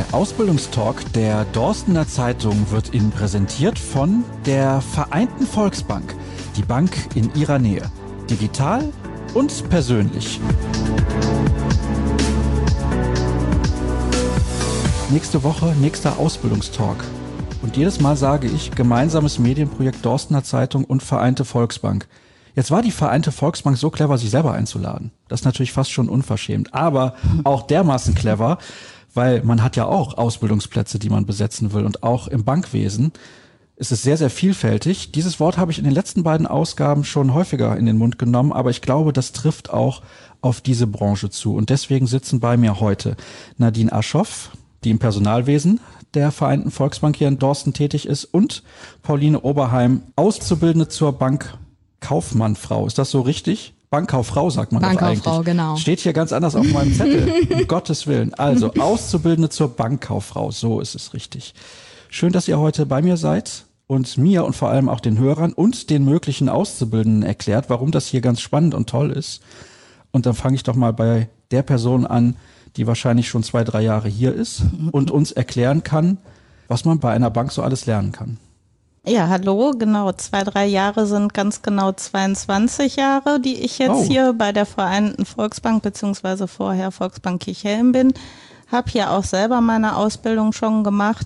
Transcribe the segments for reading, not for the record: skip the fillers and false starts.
Ausbildungstalk der Dorstener Zeitung wird Ihnen präsentiert von der Vereinten Volksbank. Die Bank in Ihrer Nähe. Digital und persönlich. Nächste Woche, nächster Ausbildungstalk. Und jedes Mal sage ich, gemeinsames Medienprojekt Dorstener Zeitung und Vereinte Volksbank. Jetzt war die Vereinte Volksbank so clever, sich selber einzuladen. Das ist natürlich fast schon unverschämt, aber auch dermaßen clever, weil man hat ja auch Ausbildungsplätze, die man besetzen will, und auch im Bankwesen ist es sehr, sehr vielfältig. Dieses Wort habe ich in den letzten beiden Ausgaben schon häufiger in den Mund genommen, aber ich glaube, das trifft auch auf diese Branche zu. Und deswegen sitzen bei mir heute Nadine Aschoff, die im Personalwesen der Vereinten Volksbank hier in Dorsten tätig ist, und Pauline Oberheim, Auszubildende zur Bankkaufmannfrau. Ist das so richtig? Bankkauffrau sagt man doch eigentlich. Bankkauffrau, genau. Steht hier ganz anders auf meinem Zettel. Um Gottes Willen. Also, Auszubildende zur Bankkauffrau. So ist es richtig. Schön, dass ihr heute bei mir seid und mir und vor allem auch den Hörern und den möglichen Auszubildenden erklärt, warum das hier ganz spannend und toll ist. Und dann fange ich doch mal bei der Person an, die wahrscheinlich schon 2-3 Jahre hier ist und uns erklären kann, was man bei einer Bank so alles lernen kann. Ja, hallo, genau, 2-3 Jahre sind ganz genau 22 Jahre, die ich jetzt hier bei der Vereinten Volksbank beziehungsweise vorher Volksbank Kirchhellen bin. Habe hier auch selber meine Ausbildung schon gemacht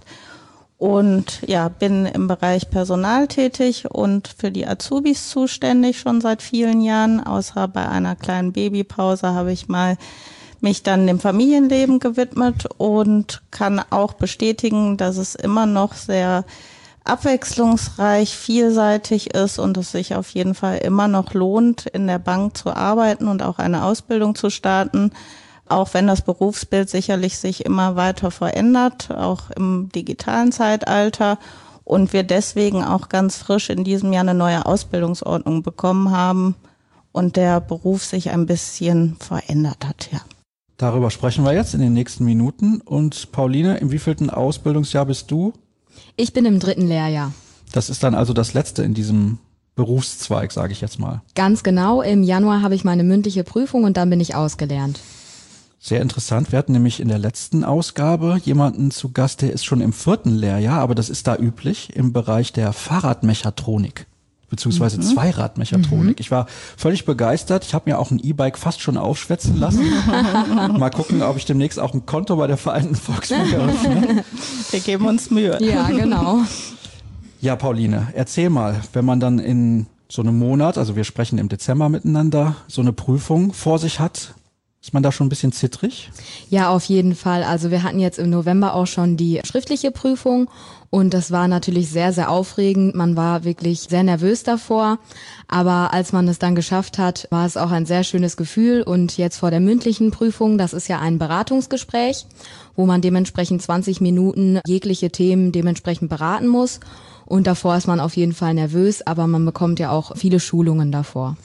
und ja, bin im Bereich Personal tätig und für die Azubis zuständig schon seit vielen Jahren. Außer bei einer kleinen Babypause habe ich mal mich dann dem Familienleben gewidmet und kann auch bestätigen, dass es immer noch sehr abwechslungsreich, vielseitig ist und es sich auf jeden Fall immer noch lohnt, in der Bank zu arbeiten und auch eine Ausbildung zu starten, auch wenn das Berufsbild sicherlich sich immer weiter verändert, auch im digitalen Zeitalter, und wir deswegen auch ganz frisch in diesem Jahr eine neue Ausbildungsordnung bekommen haben und der Beruf sich ein bisschen verändert hat, ja. Darüber sprechen wir jetzt in den nächsten Minuten. Und Pauline, im wievielten Ausbildungsjahr bist du? Ich bin im 3. Lehrjahr. Das ist dann also das letzte in diesem Berufszweig, sage ich jetzt mal. Ganz genau, im Januar habe ich meine mündliche Prüfung und dann bin ich ausgelernt. Sehr interessant. Wir hatten nämlich in der letzten Ausgabe jemanden zu Gast, der ist schon im 4. Lehrjahr, aber das ist da üblich, im Bereich der Fahrradmechatronik. Beziehungsweise Zweiradmechatronik. Ich war völlig begeistert. Ich habe mir auch ein E-Bike fast schon aufschwätzen lassen. Mal gucken, ob ich demnächst auch ein Konto bei der Vereinten Volksbank eröffne. Wir geben uns Mühe. Ja, genau. Ja, Pauline, erzähl mal, wenn man dann in so einem Monat, also wir sprechen im Dezember miteinander, so eine Prüfung vor sich hat, ist man da schon ein bisschen zittrig? Ja, auf jeden Fall. Also wir hatten jetzt im November auch schon die schriftliche Prüfung und das war natürlich sehr, sehr aufregend. Man war wirklich sehr nervös davor, aber als man es dann geschafft hat, war es auch ein sehr schönes Gefühl. Und jetzt vor der mündlichen Prüfung, das ist ja ein Beratungsgespräch, wo man dementsprechend 20 Minuten jegliche Themen dementsprechend beraten muss. Und davor ist man auf jeden Fall nervös, aber man bekommt ja auch viele Schulungen davor.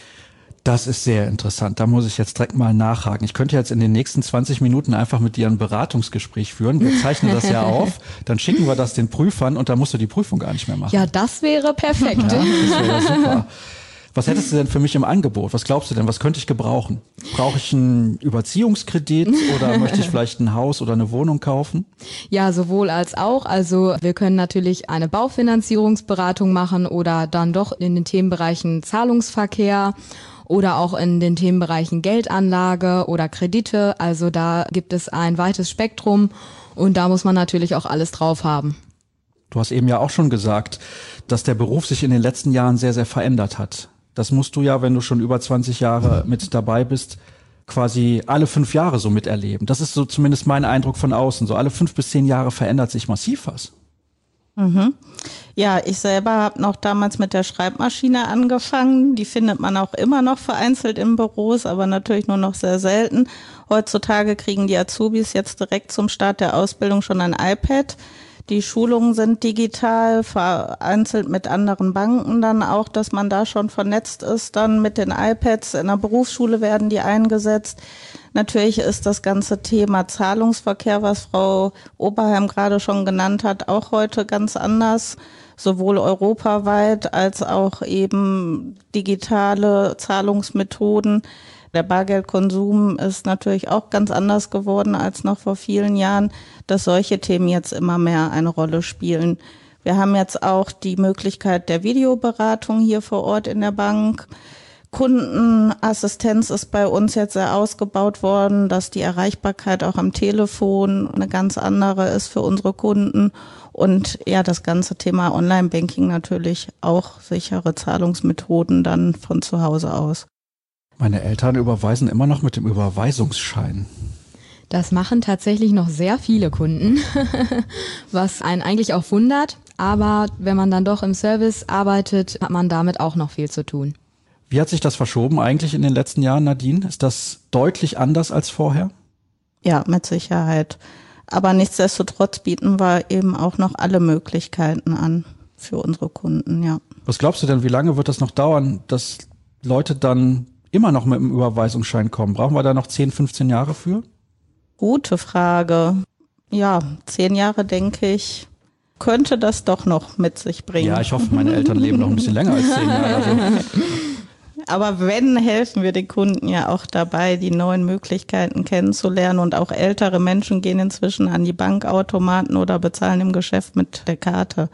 Das ist sehr interessant. Da muss ich jetzt direkt mal nachhaken. Ich könnte jetzt in den nächsten 20 Minuten einfach mit dir ein Beratungsgespräch führen. Wir zeichnen das ja auf. Dann schicken wir das den Prüfern und dann musst du die Prüfung gar nicht mehr machen. Ja, das wäre perfekt. Ja, das wäre super. Was hättest du denn für mich im Angebot? Was glaubst du denn? Was könnte ich gebrauchen? Brauche ich einen Überziehungskredit oder möchte ich vielleicht ein Haus oder eine Wohnung kaufen? Ja, sowohl als auch. Also wir können natürlich eine Baufinanzierungsberatung machen oder dann doch in den Themenbereichen Zahlungsverkehr oder auch in den Themenbereichen Geldanlage oder Kredite. Also da gibt es ein weites Spektrum und da muss man natürlich auch alles drauf haben. Du hast eben ja auch schon gesagt, dass der Beruf sich in den letzten Jahren sehr, sehr verändert hat. Das musst du ja, wenn du schon über 20 Jahre mit dabei bist, quasi alle 5 Jahre so miterleben. Das ist so zumindest mein Eindruck von außen. So alle 5 bis 10 Jahre verändert sich massiv was. Mhm. Ja, ich selber habe noch damals mit der Schreibmaschine angefangen. Die findet man auch immer noch vereinzelt in Büros, aber natürlich nur noch sehr selten. Heutzutage kriegen die Azubis jetzt direkt zum Start der Ausbildung schon ein iPad. Die Schulungen sind digital, vereinzelt mit anderen Banken dann auch, dass man da schon vernetzt ist. Dann mit den iPads in der Berufsschule werden die eingesetzt. Natürlich ist das ganze Thema Zahlungsverkehr, was Frau Oberheim gerade schon genannt hat, auch heute ganz anders. Sowohl europaweit als auch eben digitale Zahlungsmethoden. Der Bargeldkonsum ist natürlich auch ganz anders geworden als noch vor vielen Jahren, dass solche Themen jetzt immer mehr eine Rolle spielen. Wir haben jetzt auch die Möglichkeit der Videoberatung hier vor Ort in der Bank. Kundenassistenz ist bei uns jetzt sehr ausgebaut worden, dass die Erreichbarkeit auch am Telefon eine ganz andere ist für unsere Kunden. Und ja, das ganze Thema Online-Banking natürlich auch sichere Zahlungsmethoden dann von zu Hause aus. Meine Eltern überweisen immer noch mit dem Überweisungsschein. Das machen tatsächlich noch sehr viele Kunden, was einen eigentlich auch wundert. Aber wenn man dann doch im Service arbeitet, hat man damit auch noch viel zu tun. Wie hat sich das verschoben eigentlich in den letzten Jahren, Nadine? Ist das deutlich anders als vorher? Ja, mit Sicherheit. Aber nichtsdestotrotz bieten wir eben auch noch alle Möglichkeiten an für unsere Kunden, ja. Was glaubst du denn, wie lange wird das noch dauern, dass Leute dann immer noch mit dem Überweisungsschein kommen? Brauchen wir da noch 10, 15 Jahre für? Gute Frage. Ja, 10 Jahre, denke ich, könnte das doch noch mit sich bringen. Ja, ich hoffe, meine Eltern leben noch ein bisschen länger als 10 Jahre. Also. Aber wenn, helfen wir den Kunden ja auch dabei, die neuen Möglichkeiten kennenzulernen. Und auch ältere Menschen gehen inzwischen an die Bankautomaten oder bezahlen im Geschäft mit der Karte.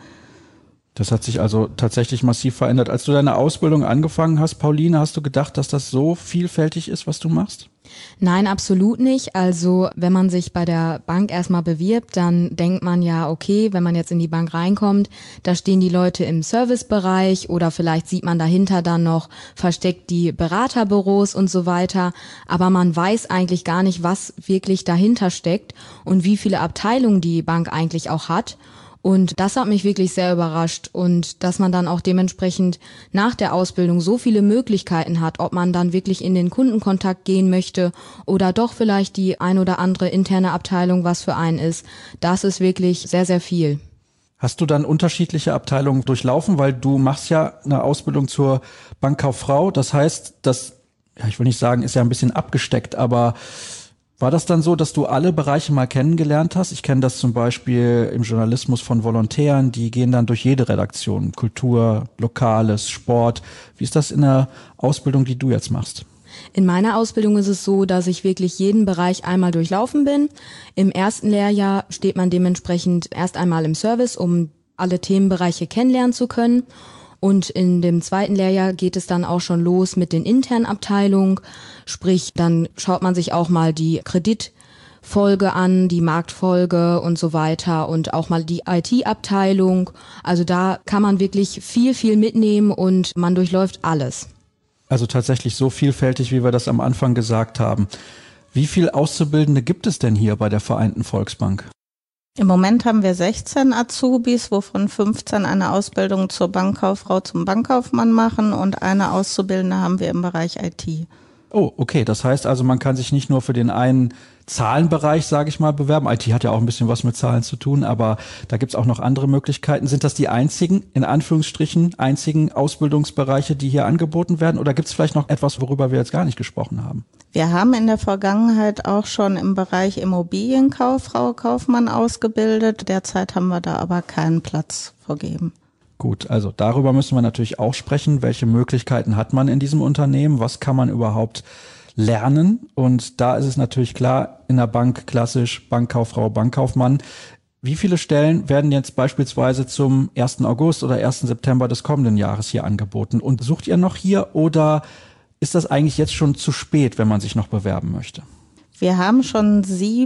Das hat sich also tatsächlich massiv verändert. Als du deine Ausbildung angefangen hast, Pauline, hast du gedacht, dass das so vielfältig ist, was du machst? Nein, absolut nicht. Also wenn man sich bei der Bank erstmal bewirbt, dann denkt man ja, okay, wenn man jetzt in die Bank reinkommt, da stehen die Leute im Servicebereich oder vielleicht sieht man dahinter dann noch versteckt die Beraterbüros und so weiter. Aber man weiß eigentlich gar nicht, was wirklich dahinter steckt und wie viele Abteilungen die Bank eigentlich auch hat. Und das hat mich wirklich sehr überrascht und dass man dann auch dementsprechend nach der Ausbildung so viele Möglichkeiten hat, ob man dann wirklich in den Kundenkontakt gehen möchte oder doch vielleicht die ein oder andere interne Abteilung was für einen ist. Das ist wirklich sehr, sehr viel. Hast du dann unterschiedliche Abteilungen durchlaufen, weil du machst ja eine Ausbildung zur Bankkauffrau. Das heißt, das, ja, ich will nicht sagen, ist ja ein bisschen abgesteckt, aber war das dann so, dass du alle Bereiche mal kennengelernt hast? Ich kenne das zum Beispiel im Journalismus von Volontären, die gehen dann durch jede Redaktion, Kultur, Lokales, Sport. Wie ist das in der Ausbildung, die du jetzt machst? In meiner Ausbildung ist es so, dass ich wirklich jeden Bereich einmal durchlaufen bin. Im ersten Lehrjahr steht man dementsprechend erst einmal im Service, um alle Themenbereiche kennenlernen zu können. Und in dem zweiten Lehrjahr geht es dann auch schon los mit den internen Abteilungen. Sprich, dann schaut man sich auch mal die Kreditfolge an, die Marktfolge und so weiter und auch mal die IT-Abteilung. Also da kann man wirklich viel, viel mitnehmen und man durchläuft alles. Also tatsächlich so vielfältig, wie wir das am Anfang gesagt haben. Wie viele Auszubildende gibt es denn hier bei der Vereinten Volksbank? Im Moment haben wir 16 Azubis, wovon 15 eine Ausbildung zur Bankkauffrau zum Bankkaufmann machen und eine Auszubildende haben wir im Bereich IT. Oh, okay. Das heißt also, man kann sich nicht nur für den einen Zahlenbereich, sage ich mal, bewerben. IT hat ja auch ein bisschen was mit Zahlen zu tun, aber da gibt's auch noch andere Möglichkeiten. Sind das die einzigen, in Anführungsstrichen, einzigen Ausbildungsbereiche, die hier angeboten werden? Oder gibt's vielleicht noch etwas, worüber wir jetzt gar nicht gesprochen haben? Wir haben in der Vergangenheit auch schon im Bereich Immobilienkauffrau, Kaufmann ausgebildet. Derzeit haben wir da aber keinen Platz vergeben. Gut, also darüber müssen wir natürlich auch sprechen. Welche Möglichkeiten hat man in diesem Unternehmen? Was kann man überhaupt lernen? Und da ist es natürlich klar, in der Bank klassisch Bankkauffrau, Bankkaufmann. Wie viele Stellen werden jetzt beispielsweise zum 1. August oder 1. September des kommenden Jahres hier angeboten? Und sucht ihr noch hier oder ist das eigentlich jetzt schon zu spät, wenn man sich noch bewerben möchte? Wir haben schon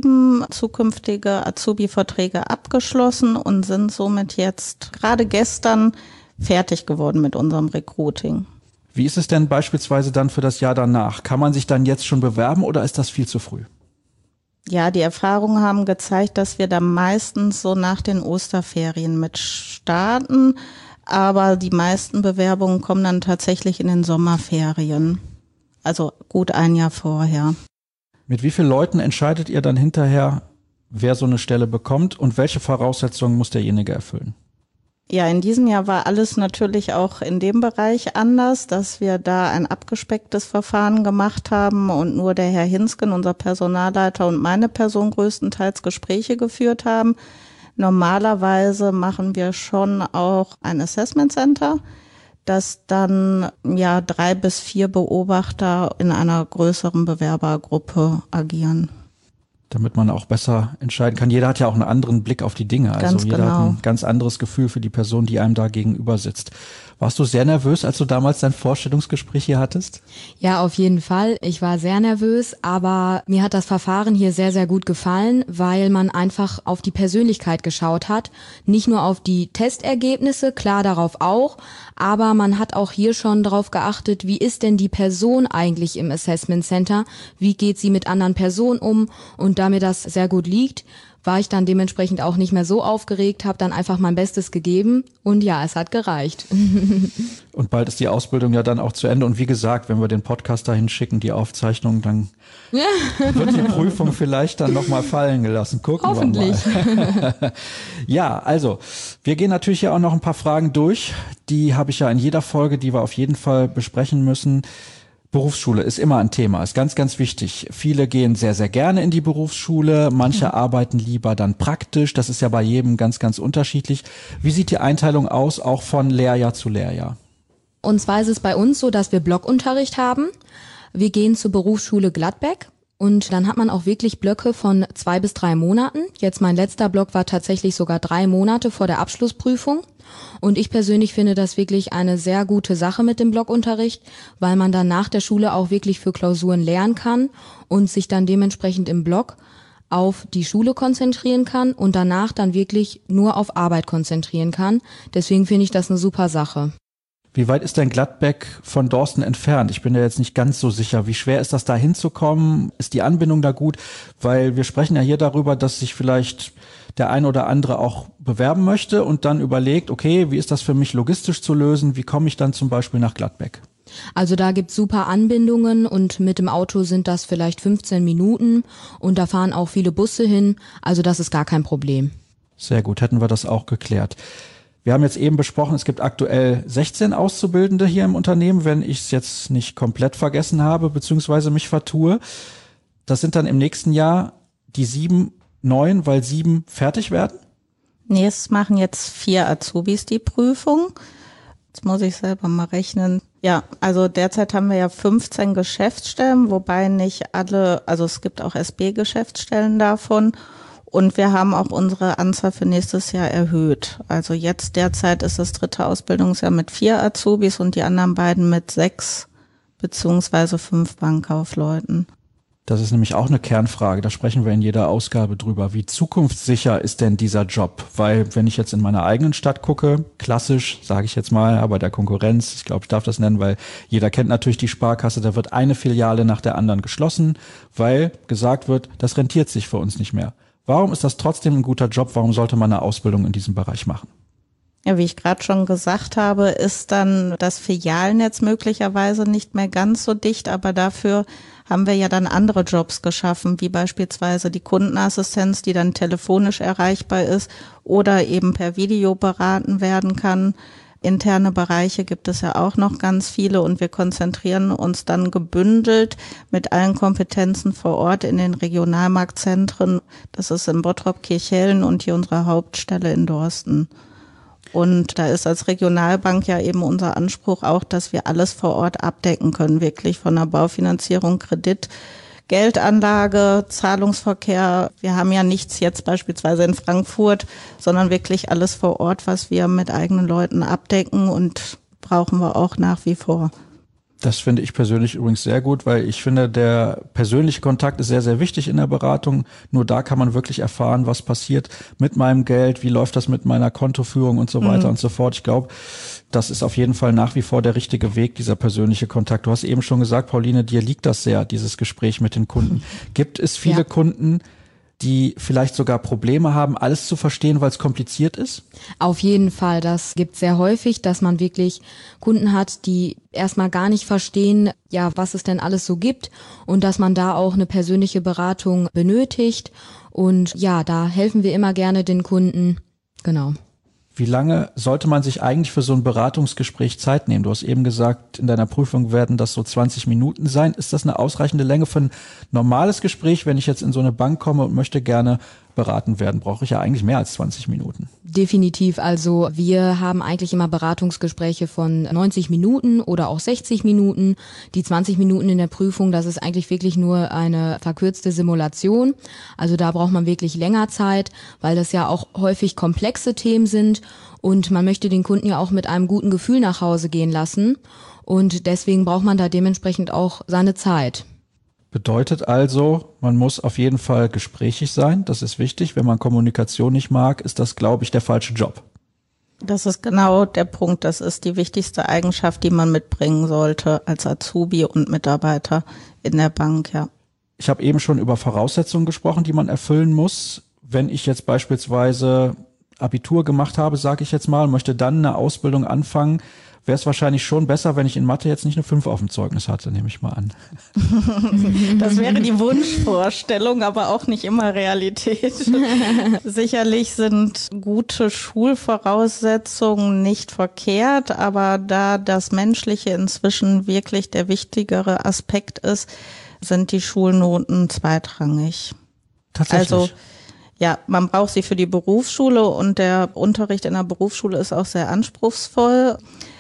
7 zukünftige Azubi-Verträge abgeschlossen und sind somit jetzt gerade gestern fertig geworden mit unserem Recruiting. Wie ist es denn beispielsweise dann für das Jahr danach? Kann man sich dann jetzt schon bewerben oder ist das viel zu früh? Ja, die Erfahrungen haben gezeigt, dass wir da meistens so nach den Osterferien mit starten, aber die meisten Bewerbungen kommen dann tatsächlich in den Sommerferien, also gut ein Jahr vorher. Mit wie vielen Leuten entscheidet ihr dann hinterher, wer so eine Stelle bekommt und welche Voraussetzungen muss derjenige erfüllen? Ja, in diesem Jahr war alles natürlich auch in dem Bereich anders, dass wir da ein abgespecktes Verfahren gemacht haben und nur der Herr Hinsken, unser Personalleiter und meine Person größtenteils Gespräche geführt haben. Normalerweise machen wir schon auch ein Assessment Center. dass dann 3 bis 4 Beobachter in einer größeren Bewerbergruppe agieren. Damit man auch besser entscheiden kann. Jeder hat ja auch einen anderen Blick auf die Dinge. Also jeder hat ein ganz anderes Gefühl für die Person, die einem da gegenüber sitzt. Warst du sehr nervös, als du damals dein Vorstellungsgespräch hier hattest? Ja, auf jeden Fall. Ich war sehr nervös, aber mir hat das Verfahren hier sehr, sehr gut gefallen, weil man einfach auf die Persönlichkeit geschaut hat. Nicht nur auf die Testergebnisse, klar darauf auch, aber man hat auch hier schon darauf geachtet, wie ist denn die Person eigentlich im Assessment Center? Wie geht sie mit anderen Personen um? Und da mir das sehr gut liegt, war ich dann dementsprechend auch nicht mehr so aufgeregt, habe dann einfach mein Bestes gegeben und ja, es hat gereicht. Und bald ist die Ausbildung ja dann auch zu Ende und wie gesagt, wenn wir den Podcast dahin schicken, die Aufzeichnung, dann wird die Prüfung vielleicht dann nochmal fallen gelassen. Gucken Hoffentlich. wir mal. Ja, also wir gehen natürlich ja auch noch ein paar Fragen durch. Die habe ich ja in jeder Folge, die wir auf jeden Fall besprechen müssen. Berufsschule ist immer ein Thema, ist ganz, ganz wichtig. Viele gehen sehr, sehr gerne in die Berufsschule, manche arbeiten lieber dann praktisch. Das ist ja bei jedem ganz, ganz unterschiedlich. Wie sieht die Einteilung aus, auch von Lehrjahr zu Lehrjahr? Und zwar ist es bei uns so, dass wir Blockunterricht haben. Wir gehen zur Berufsschule Gladbeck. Und dann hat man auch wirklich Blöcke von 2 bis 3 Monaten. Jetzt mein letzter Block war tatsächlich sogar 3 Monate vor der Abschlussprüfung. Und ich persönlich finde das wirklich eine sehr gute Sache mit dem Blockunterricht, weil man dann nach der Schule auch wirklich für Klausuren lernen kann und sich dann dementsprechend im Block auf die Schule konzentrieren kann und danach dann wirklich nur auf Arbeit konzentrieren kann. Deswegen finde ich das eine super Sache. Wie weit ist denn Gladbeck von Dorsten entfernt? Ich bin ja jetzt nicht ganz so sicher. Wie schwer ist das, da hinzukommen? Ist die Anbindung da gut? Weil wir sprechen ja hier darüber, dass sich vielleicht der ein oder andere auch bewerben möchte und dann überlegt, okay, wie ist das für mich logistisch zu lösen? Wie komme ich dann zum Beispiel nach Gladbeck? Also da gibt's super Anbindungen und mit dem Auto sind das vielleicht 15 Minuten und da fahren auch viele Busse hin. Also das ist gar kein Problem. Sehr gut, hätten wir das auch geklärt. Wir haben jetzt eben besprochen, es gibt aktuell 16 Auszubildende hier im Unternehmen, wenn ich es jetzt nicht komplett vergessen habe, beziehungsweise mich vertue. Das sind dann im nächsten Jahr die 7 neuen, weil 7 fertig werden? Nee, es machen jetzt 4 Azubis die Prüfung. Jetzt muss ich selber mal rechnen. Ja, also derzeit haben wir ja 15 Geschäftsstellen, wobei nicht alle, also es gibt auch SB-Geschäftsstellen davon. Und wir haben auch unsere Anzahl für nächstes Jahr erhöht. Also jetzt derzeit ist das 3. Ausbildungsjahr mit 4 Azubis und die anderen beiden mit 6 beziehungsweise 5 Bankkaufleuten. Das ist nämlich auch eine Kernfrage, da sprechen wir in jeder Ausgabe drüber. Wie zukunftssicher ist denn dieser Job? Weil wenn ich jetzt in meiner eigenen Stadt gucke, klassisch, sage ich jetzt mal, aber der Konkurrenz, ich glaube, ich darf das nennen, weil jeder kennt natürlich die Sparkasse, da wird eine Filiale nach der anderen geschlossen, weil gesagt wird, das rentiert sich für uns nicht mehr. Warum ist das trotzdem ein guter Job? Warum sollte man eine Ausbildung in diesem Bereich machen? Ja, wie ich gerade schon gesagt habe, ist dann das Filialnetz möglicherweise nicht mehr ganz so dicht, aber dafür haben wir ja dann andere Jobs geschaffen, wie beispielsweise die Kundenassistenz, die dann telefonisch erreichbar ist oder eben per Video beraten werden kann. Interne Bereiche gibt es ja auch noch ganz viele und wir konzentrieren uns dann gebündelt mit allen Kompetenzen vor Ort in den Regionalmarktzentren. Das ist in Bottrop, Kirchhellen und hier unsere Hauptstelle in Dorsten. Und da ist als Regionalbank ja eben unser Anspruch auch, dass wir alles vor Ort abdecken können, wirklich von der Baufinanzierung, Kredit, Geldanlage, Zahlungsverkehr. Wir haben ja nichts jetzt beispielsweise in Frankfurt, sondern wirklich alles vor Ort, was wir mit eigenen Leuten abdecken und brauchen wir auch nach wie vor. Das finde ich persönlich übrigens sehr gut, weil ich finde, der persönliche Kontakt ist sehr, sehr wichtig in der Beratung. Nur da kann man wirklich erfahren, was passiert mit meinem Geld, wie läuft das mit meiner Kontoführung und so weiter und so fort. Ich glaube, das ist auf jeden Fall nach wie vor der richtige Weg, dieser persönliche Kontakt. Du hast eben schon gesagt, Pauline, dir liegt das sehr, dieses Gespräch mit den Kunden. Gibt es viele Kunden, die vielleicht sogar Probleme haben, alles zu verstehen, weil es kompliziert ist? Auf jeden Fall. Das gibt sehr häufig, dass man wirklich Kunden hat, die erstmal gar nicht verstehen, ja, was es denn alles so gibt und dass man da auch eine persönliche Beratung benötigt. Und ja, da helfen wir immer gerne den Kunden. Genau. Wie lange sollte man sich eigentlich für so ein Beratungsgespräch Zeit nehmen? Du hast eben gesagt, in deiner Prüfung werden das so 20 Minuten sein. Ist das eine ausreichende Länge für ein normales Gespräch, wenn ich jetzt in so eine Bank komme und möchte gerne beraten werden, brauche ich ja eigentlich mehr als 20 Minuten. Definitiv. Also wir haben eigentlich immer Beratungsgespräche von 90 Minuten oder auch 60 Minuten. Die 20 Minuten in der Prüfung, das ist eigentlich wirklich nur eine verkürzte Simulation. Also da braucht man wirklich länger Zeit, weil das ja auch häufig komplexe Themen sind und man möchte den Kunden ja auch mit einem guten Gefühl nach Hause gehen lassen. Und deswegen braucht man da dementsprechend auch seine Zeit. Bedeutet also, man muss auf jeden Fall gesprächig sein. Das ist wichtig. Wenn man Kommunikation nicht mag, ist das, glaube ich, der falsche Job. Das ist genau der Punkt. Das ist die wichtigste Eigenschaft, die man mitbringen sollte als Azubi und Mitarbeiter in der Bank, ja. Ich habe eben schon über Voraussetzungen gesprochen, die man erfüllen muss. Wenn ich jetzt beispielsweise Abitur gemacht habe, sage ich jetzt mal, möchte dann eine Ausbildung anfangen, wäre es wahrscheinlich schon besser, wenn ich in Mathe jetzt nicht eine 5 auf dem Zeugnis hatte, nehme ich mal an. Das wäre die Wunschvorstellung, aber auch nicht immer Realität. Sicherlich sind gute Schulvoraussetzungen nicht verkehrt, aber da das Menschliche inzwischen wirklich der wichtigere Aspekt ist, sind die Schulnoten zweitrangig. Tatsächlich. Also ja, man braucht sie für die Berufsschule und der Unterricht in der Berufsschule ist auch sehr anspruchsvoll.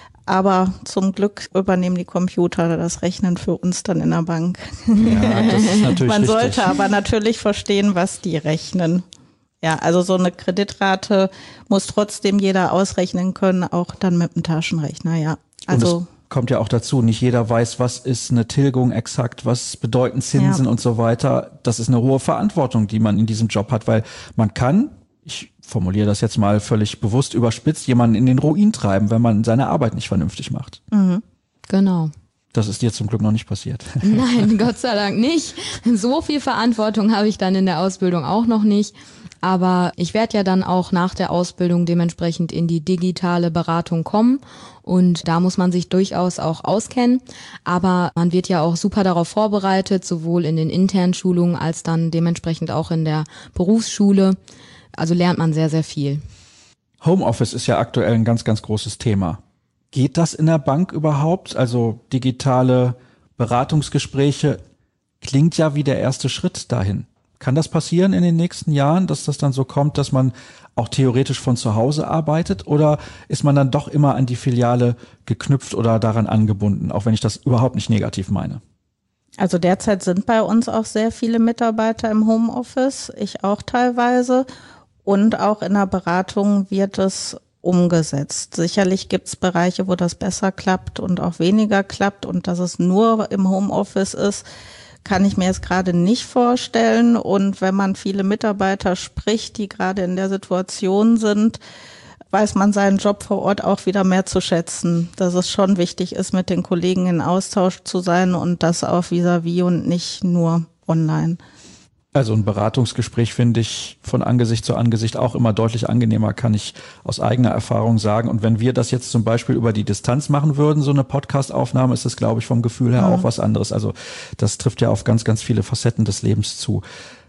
Aber zum Glück übernehmen die Computer das Rechnen für uns dann in der Bank. Ja, das ist natürlich Man sollte richtig. aber natürlich verstehen, was die rechnen. Ja, also so eine Kreditrate muss trotzdem jeder ausrechnen können, auch dann mit dem Taschenrechner, ja. Also und es kommt ja auch dazu, nicht jeder weiß, was ist eine Tilgung exakt, was bedeuten Zinsen und so weiter. Das ist eine hohe Verantwortung, die man in diesem Job hat, weil man kann, ich formuliere das jetzt mal völlig bewusst überspitzt, jemanden in den Ruin treiben, wenn man seine Arbeit nicht vernünftig macht. Mhm. Genau. Das ist dir zum Glück noch nicht passiert. Nein, Gott sei Dank nicht. So viel Verantwortung habe ich dann in der Ausbildung auch noch nicht. Aber ich werde ja dann auch nach der Ausbildung dementsprechend in die digitale Beratung kommen. Und da muss man sich durchaus auch auskennen. Aber man wird ja auch super darauf vorbereitet, sowohl in den internen Schulungen als dann dementsprechend auch in der Berufsschule. Also lernt man sehr, sehr viel. Homeoffice ist ja aktuell ein ganz, ganz großes Thema. Geht das in der Bank überhaupt? Also digitale Beratungsgespräche klingt ja wie der erste Schritt dahin. Kann das passieren in den nächsten Jahren, dass das dann so kommt, dass man auch theoretisch von zu Hause arbeitet? Oder ist man dann doch immer an die Filiale geknüpft oder daran angebunden, auch wenn ich das überhaupt nicht negativ meine? Also derzeit sind bei uns auch sehr viele Mitarbeiter im Homeoffice, ich auch teilweise. Und auch in der Beratung wird es umgesetzt. Sicherlich gibt es Bereiche, wo das besser klappt und auch weniger klappt. Und dass es nur im Homeoffice ist, kann ich mir jetzt gerade nicht vorstellen. Und wenn man viele Mitarbeiter spricht, die gerade in der Situation sind, weiß man seinen Job vor Ort auch wieder mehr zu schätzen. Dass es schon wichtig ist, mit den Kollegen in Austausch zu sein und das auch vis-à-vis und nicht nur online. Also ein Beratungsgespräch finde ich von Angesicht zu Angesicht auch immer deutlich angenehmer, kann ich aus eigener Erfahrung sagen. Und wenn wir das jetzt zum Beispiel über die Distanz machen würden, so eine Podcast-Aufnahme, ist das, glaube ich, vom Gefühl her auch was anderes. Also das trifft ja auf ganz, ganz viele Facetten des Lebens zu.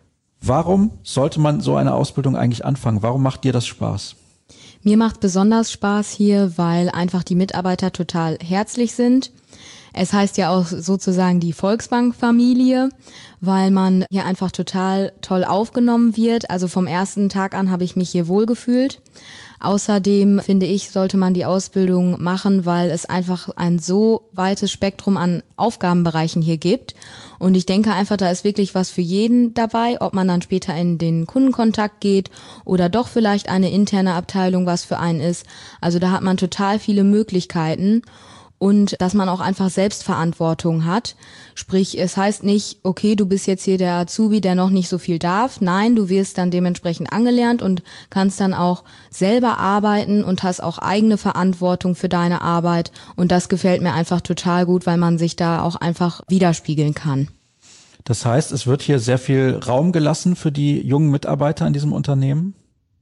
Warum sollte man so eine Ausbildung eigentlich anfangen? Warum macht dir das Spaß? Mir macht besonders Spaß hier, weil einfach die Mitarbeiter total herzlich sind. Es heißt ja auch sozusagen die Volksbank-Familie, weil man hier einfach total toll aufgenommen wird. Also vom ersten Tag an habe ich mich hier wohlgefühlt. Außerdem finde ich, sollte man die Ausbildung machen, weil es einfach ein so weites Spektrum an Aufgabenbereichen hier gibt. Und ich denke einfach, da ist wirklich was für jeden dabei, ob man dann später in den Kundenkontakt geht oder doch vielleicht eine interne Abteilung was für einen ist. Also da hat man total viele Möglichkeiten. Und dass man auch einfach Selbstverantwortung hat. Sprich, es heißt nicht, okay, du bist jetzt hier der Azubi, der noch nicht so viel darf. Nein, du wirst dann dementsprechend angelernt und kannst dann auch selber arbeiten und hast auch eigene Verantwortung für deine Arbeit. Und das gefällt mir einfach total gut, weil man sich da auch einfach widerspiegeln kann. Das heißt, es wird hier sehr viel Raum gelassen für die jungen Mitarbeiter in diesem Unternehmen?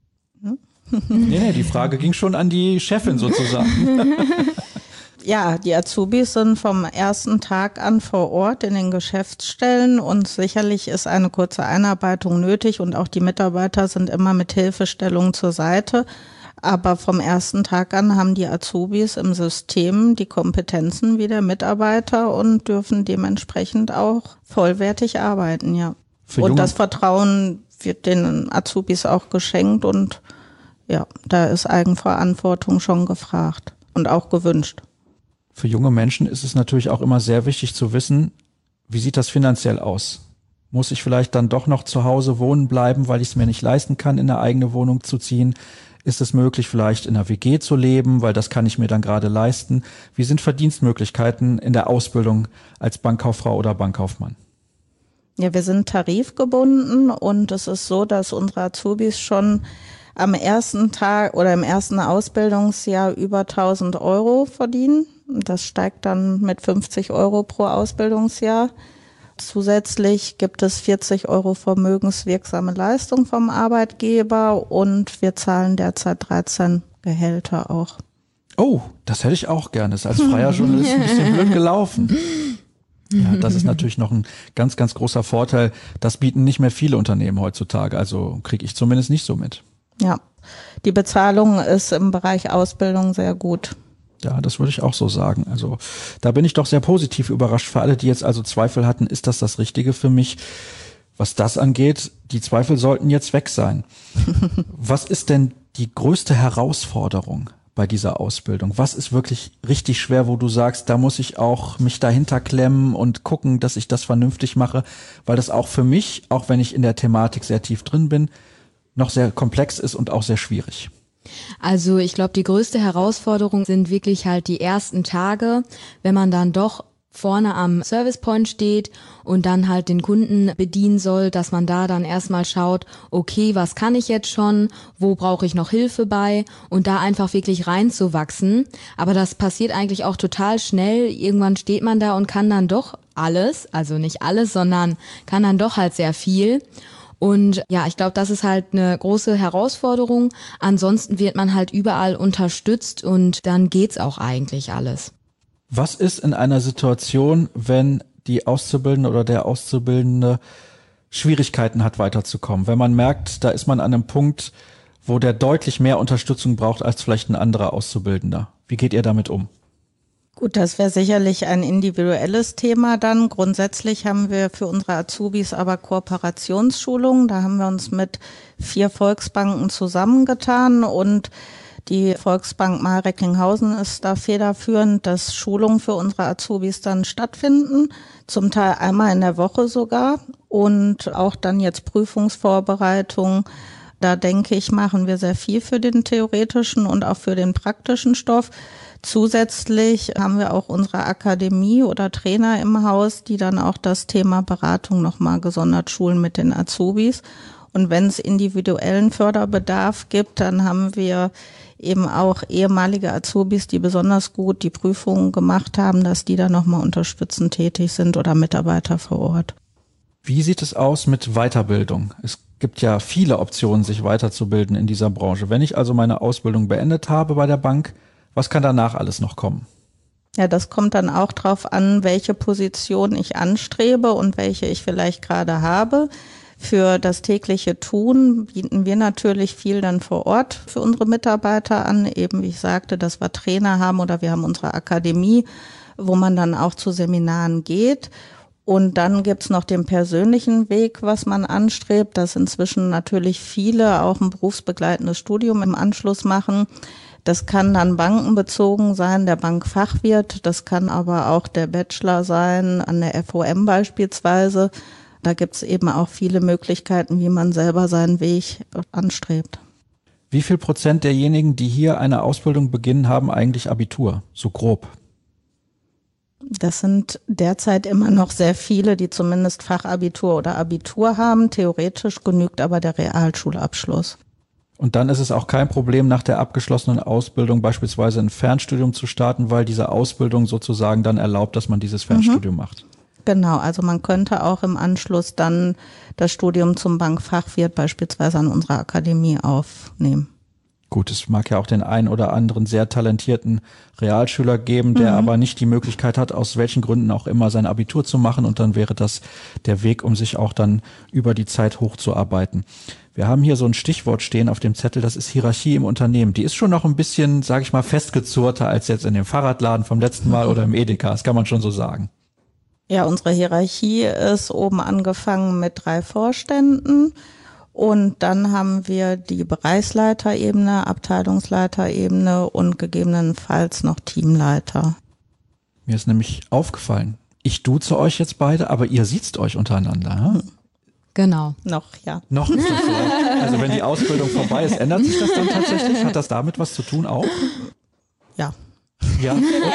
Nee, die Frage ging schon an die Chefin sozusagen. Ja, die Azubis sind vom ersten Tag an vor Ort in den Geschäftsstellen und sicherlich ist eine kurze Einarbeitung nötig und auch die Mitarbeiter sind immer mit Hilfestellung zur Seite. Aber vom ersten Tag an haben die Azubis im System die Kompetenzen wie der Mitarbeiter und dürfen dementsprechend auch vollwertig arbeiten, ja. Und das Vertrauen wird den Azubis auch geschenkt und ja, da ist Eigenverantwortung schon gefragt und auch gewünscht. Für junge Menschen ist es natürlich auch immer sehr wichtig zu wissen, wie sieht das finanziell aus? Muss ich vielleicht dann doch noch zu Hause wohnen bleiben, weil ich es mir nicht leisten kann, in eine eigene Wohnung zu ziehen? Ist es möglich, vielleicht in einer WG zu leben, weil das kann ich mir dann gerade leisten? Wie sind Verdienstmöglichkeiten in der Ausbildung als Bankkauffrau oder Bankkaufmann? Ja, wir sind tarifgebunden und es ist so, dass unsere Azubis schon am ersten Tag oder im ersten Ausbildungsjahr über 1.000 Euro verdienen. Das steigt dann mit 50 Euro pro Ausbildungsjahr. Zusätzlich gibt es 40 Euro vermögenswirksame Leistung vom Arbeitgeber und wir zahlen derzeit 13 Gehälter auch. Oh, das hätte ich auch gerne. Das ist als freier Journalist ein bisschen blöd gelaufen. Ja, das ist natürlich noch ein ganz, ganz großer Vorteil. Das bieten nicht mehr viele Unternehmen heutzutage. Also kriege ich zumindest nicht so mit. Ja, die Bezahlung ist im Bereich Ausbildung sehr gut. Ja, das würde ich auch so sagen. Also da bin ich doch sehr positiv überrascht. Für alle, die jetzt also Zweifel hatten, ist das Richtige für mich? Was das angeht, die Zweifel sollten jetzt weg sein. Was ist denn die größte Herausforderung bei dieser Ausbildung? Was ist wirklich richtig schwer, wo du sagst, da muss ich auch mich dahinter klemmen und gucken, dass ich das vernünftig mache? Weil das auch für mich, auch wenn ich in der Thematik sehr tief drin bin, noch sehr komplex ist und auch sehr schwierig. Also ich glaube, die größte Herausforderung sind wirklich halt die ersten Tage, wenn man dann doch vorne am Service Point steht und dann halt den Kunden bedienen soll, dass man da dann erstmal schaut, okay, was kann ich jetzt schon, wo brauche ich noch Hilfe bei und da einfach wirklich reinzuwachsen. Aber das passiert eigentlich auch total schnell. Irgendwann steht man da und kann dann doch alles, also nicht alles, sondern kann dann doch halt sehr viel. Und ja, ich glaube, das ist halt eine große Herausforderung. Ansonsten wird man halt überall unterstützt und dann geht's auch eigentlich alles. Was ist in einer Situation, wenn die Auszubildende oder der Auszubildende Schwierigkeiten hat, weiterzukommen? Wenn man merkt, da ist man an einem Punkt, wo der deutlich mehr Unterstützung braucht als vielleicht ein anderer Auszubildender. Wie geht ihr damit um? Gut, das wäre sicherlich ein individuelles Thema dann. Grundsätzlich haben wir für unsere Azubis aber Kooperationsschulungen. Da haben wir uns mit 4 Volksbanken zusammengetan und die Volksbank Marl-Recklinghausen ist da federführend, dass Schulungen für unsere Azubis dann stattfinden, zum Teil einmal in der Woche sogar und auch dann jetzt Prüfungsvorbereitungen. Da denke ich, machen wir sehr viel für den theoretischen und auch für den praktischen Stoff. Zusätzlich haben wir auch unsere Akademie oder Trainer im Haus, die dann auch das Thema Beratung nochmal gesondert schulen mit den Azubis. Und wenn es individuellen Förderbedarf gibt, dann haben wir eben auch ehemalige Azubis, die besonders gut die Prüfungen gemacht haben, dass die dann nochmal unterstützend tätig sind oder Mitarbeiter vor Ort. Wie sieht es aus mit Weiterbildung? Es gibt ja viele Optionen, sich weiterzubilden in dieser Branche. Wenn ich also meine Ausbildung beendet habe bei der Bank, was kann danach alles noch kommen? Ja, das kommt dann auch drauf an, welche Position ich anstrebe und welche ich vielleicht gerade habe. Für das tägliche Tun bieten wir natürlich viel dann vor Ort für unsere Mitarbeiter an. Eben, wie ich sagte, dass wir Trainer haben oder wir haben unsere Akademie, wo man dann auch zu Seminaren geht. Und dann gibt's noch den persönlichen Weg, was man anstrebt, dass inzwischen natürlich viele auch ein berufsbegleitendes Studium im Anschluss machen. Das kann dann bankenbezogen sein, der Bankfachwirt, das kann aber auch der Bachelor sein, an der FOM beispielsweise. Da gibt's eben auch viele Möglichkeiten, wie man selber seinen Weg anstrebt. Wie viel Prozent derjenigen, die hier eine Ausbildung beginnen, haben eigentlich Abitur, so grob? Das sind derzeit immer noch sehr viele, die zumindest Fachabitur oder Abitur haben. Theoretisch genügt aber der Realschulabschluss. Und dann ist es auch kein Problem, nach der abgeschlossenen Ausbildung beispielsweise ein Fernstudium zu starten, weil diese Ausbildung sozusagen dann erlaubt, dass man dieses Fernstudium macht. Genau, also man könnte auch im Anschluss dann das Studium zum Bankfachwirt beispielsweise an unserer Akademie aufnehmen. Gut, es mag ja auch den einen oder anderen sehr talentierten Realschüler geben, der aber nicht die Möglichkeit hat, aus welchen Gründen auch immer sein Abitur zu machen, und dann wäre das der Weg, um sich auch dann über die Zeit hochzuarbeiten. Wir haben hier so ein Stichwort stehen auf dem Zettel, das ist Hierarchie im Unternehmen. Die ist schon noch ein bisschen, sage ich mal, festgezurrter als jetzt in dem Fahrradladen vom letzten Mal oder im Edeka, das kann man schon so sagen. Ja, unsere Hierarchie ist oben angefangen mit 3 Vorständen Und dann haben wir die Bereichsleiterebene, Abteilungsleiterebene und gegebenenfalls noch Teamleiter. Mir ist nämlich aufgefallen, ich duze euch jetzt beide, aber ihr siezt euch untereinander. Hm? Genau. Noch, ja. Noch ist das so. Also wenn die Ausbildung vorbei ist, ändert sich das dann tatsächlich? Hat das damit was zu tun auch? Ja. Ja,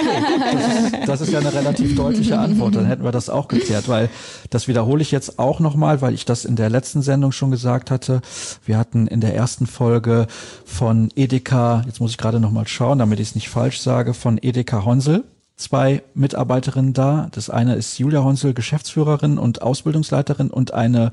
okay. Das ist ja eine relativ deutliche Antwort. Dann hätten wir das auch geklärt, weil das wiederhole ich jetzt auch nochmal, weil ich das in der letzten Sendung schon gesagt hatte. Wir hatten in der ersten Folge von Edeka, jetzt muss ich gerade nochmal schauen, damit ich es nicht falsch sage, von Edeka Honsel 2 Mitarbeiterinnen da. Das eine ist Julia Honsel, Geschäftsführerin und Ausbildungsleiterin, und eine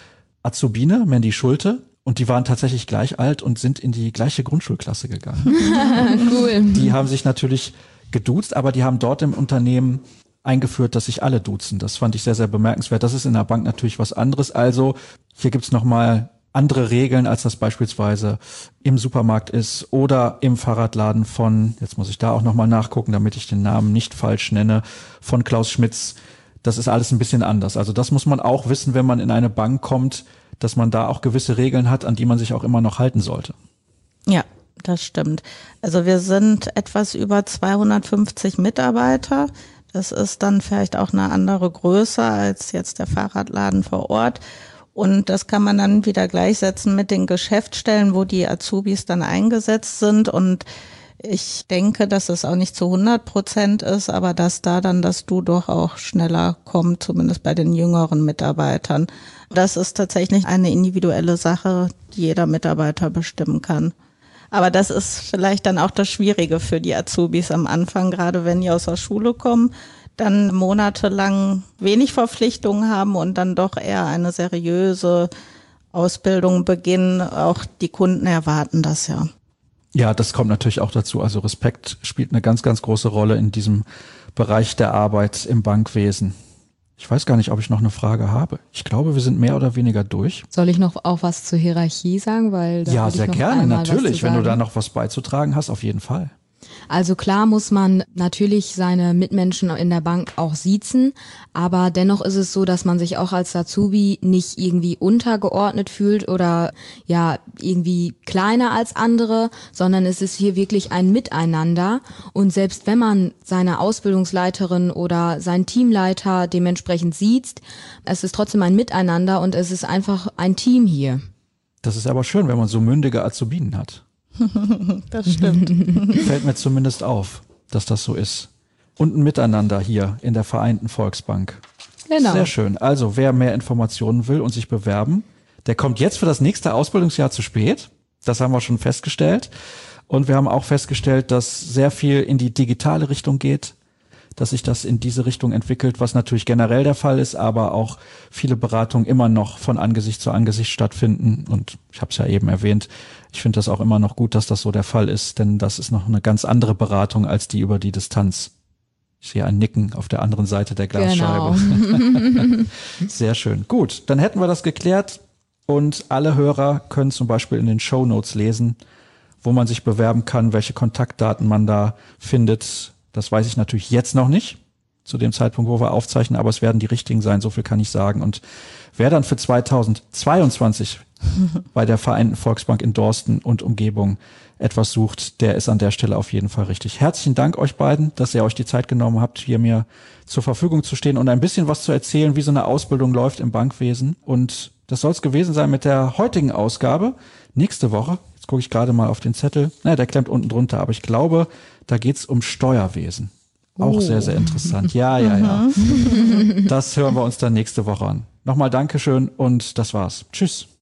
Azubine, Mandy Schulte. Und die waren tatsächlich gleich alt und sind in die gleiche Grundschulklasse gegangen. Cool. Die haben sich natürlich geduzt, aber die haben dort im Unternehmen eingeführt, dass sich alle duzen. Das fand ich sehr, sehr bemerkenswert. Das ist in der Bank natürlich was anderes. Also hier gibt's nochmal andere Regeln, als das beispielsweise im Supermarkt ist oder im Fahrradladen von, jetzt muss ich da auch nochmal nachgucken, damit ich den Namen nicht falsch nenne, von Klaus Schmitz. Das ist alles ein bisschen anders. Also das muss man auch wissen, wenn man in eine Bank kommt, dass man da auch gewisse Regeln hat, an die man sich auch immer noch halten sollte. Ja, das stimmt. Also wir sind etwas über 250 Mitarbeiter. Das ist dann vielleicht auch eine andere Größe als jetzt der Fahrradladen vor Ort. Und das kann man dann wieder gleichsetzen mit den Geschäftsstellen, wo die Azubis dann eingesetzt sind. Und ich denke, dass es auch nicht zu 100% ist, aber dass da dann das Du doch auch schneller kommt, zumindest bei den jüngeren Mitarbeitern. Das ist tatsächlich eine individuelle Sache, die jeder Mitarbeiter bestimmen kann. Aber das ist vielleicht dann auch das Schwierige für die Azubis am Anfang, gerade wenn die aus der Schule kommen, dann monatelang wenig Verpflichtungen haben und dann doch eher eine seriöse Ausbildung beginnen. Auch die Kunden erwarten das ja. Ja, das kommt natürlich auch dazu. Also Respekt spielt eine ganz, ganz große Rolle in diesem Bereich der Arbeit im Bankwesen. Ich weiß gar nicht, ob ich noch eine Frage habe. Ich glaube, wir sind mehr oder weniger durch. Soll ich noch auch was zur Hierarchie sagen? Weil ja, sehr gerne, natürlich. Wenn du da noch was beizutragen hast, auf jeden Fall. Also klar muss man natürlich seine Mitmenschen in der Bank auch siezen, aber dennoch ist es so, dass man sich auch als Azubi nicht irgendwie untergeordnet fühlt oder ja irgendwie kleiner als andere, sondern es ist hier wirklich ein Miteinander. Und selbst wenn man seine Ausbildungsleiterin oder seinen Teamleiter dementsprechend siezt, es ist trotzdem ein Miteinander und es ist einfach ein Team hier. Das ist aber schön, wenn man so mündige Azubinen hat. Das stimmt. Fällt mir zumindest auf, dass das so ist. Und ein Miteinander hier in der Vereinten Volksbank. Genau. Sehr schön. Also wer mehr Informationen will und sich bewerben, der kommt jetzt für das nächste Ausbildungsjahr zu spät. Das haben wir schon festgestellt. Und wir haben auch festgestellt, dass sehr viel in die digitale Richtung geht, dass sich das in diese Richtung entwickelt, was natürlich generell der Fall ist, aber auch viele Beratungen immer noch von Angesicht zu Angesicht stattfinden. Und ich habe es ja eben erwähnt, ich finde das auch immer noch gut, dass das so der Fall ist, denn das ist noch eine ganz andere Beratung als die über die Distanz. Ich sehe ein Nicken auf der anderen Seite der Glasscheibe. Genau. Sehr schön. Gut, dann hätten wir das geklärt und alle Hörer können zum Beispiel in den Shownotes lesen, wo man sich bewerben kann, welche Kontaktdaten man da findet. Das weiß ich natürlich jetzt noch nicht, zu dem Zeitpunkt, wo wir aufzeichnen, aber es werden die richtigen sein, so viel kann ich sagen. Und wer dann für 2022 bei der Vereinten Volksbank in Dorsten und Umgebung etwas sucht, der ist an der Stelle auf jeden Fall richtig. Herzlichen Dank euch beiden, dass ihr euch die Zeit genommen habt, hier mir zur Verfügung zu stehen und ein bisschen was zu erzählen, wie so eine Ausbildung läuft im Bankwesen. Und das soll es gewesen sein mit der heutigen Ausgabe. Nächste Woche, jetzt gucke ich gerade mal auf den Zettel, der klemmt unten drunter, aber ich glaube, da geht's um Steuerwesen. Auch sehr, sehr interessant. Ja. Das hören wir uns dann nächste Woche an. Nochmal Dankeschön und das war's. Tschüss.